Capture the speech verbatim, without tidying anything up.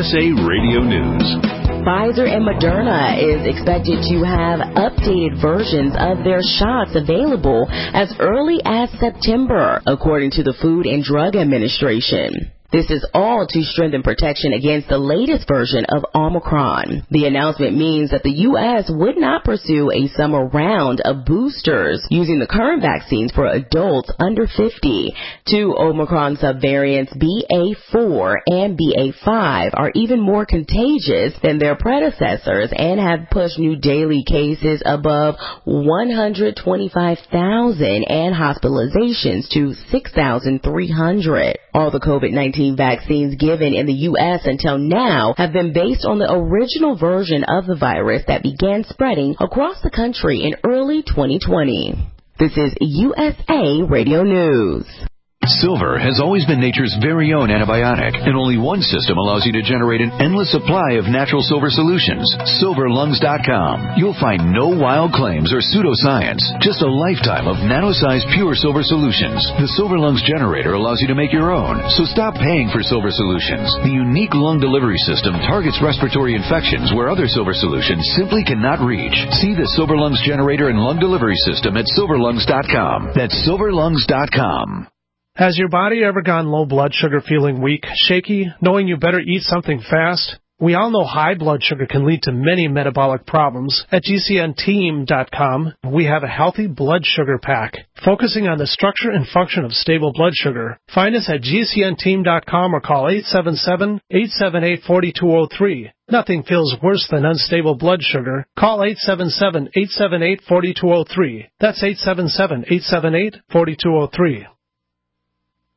S A Radio News. Pfizer and Moderna is expected to have updated versions of their shots available as early as September, according to the Food and Drug Administration. This is all to strengthen protection against the latest version of Omicron. The announcement means that the U S would not pursue a summer round of boosters using the current vaccines for adults under fifty. Two Omicron subvariants, B A four and B A five, are even more contagious than their predecessors and have pushed new daily cases above one hundred twenty-five thousand and hospitalizations to six thousand three hundred. All the COVID nineteen vaccines given in the U S until now have been based on the original version of the virus that began spreading across the country in early twenty twenty. This is U S A Radio News. Silver has always been nature's very own antibiotic, and only one system allows you to generate an endless supply of natural silver solutions. Silver Lungs dot com. You'll find no wild claims or pseudoscience, just a lifetime of nano-sized pure silver solutions. The Silver Lungs generator allows you to make your own, so stop paying for silver solutions. The unique lung delivery system targets respiratory infections where other silver solutions simply cannot reach. See the Silver Lungs generator and lung delivery system at Silver Lungs dot com. That's Silver Lungs dot com. Has your body ever gone low blood sugar, feeling weak, shaky, knowing you better eat something fast? We all know high blood sugar can lead to many metabolic problems. At G C N team dot com, we have a healthy blood sugar pack, focusing on the structure and function of stable blood sugar. Find us at G C N team dot com or call eight seven seven, eight seven eight, four two zero three. Nothing feels worse than unstable blood sugar. Call eight seven seven, eight seven eight, four two zero three. That's eight seven seven, eight seven eight, four two zero three.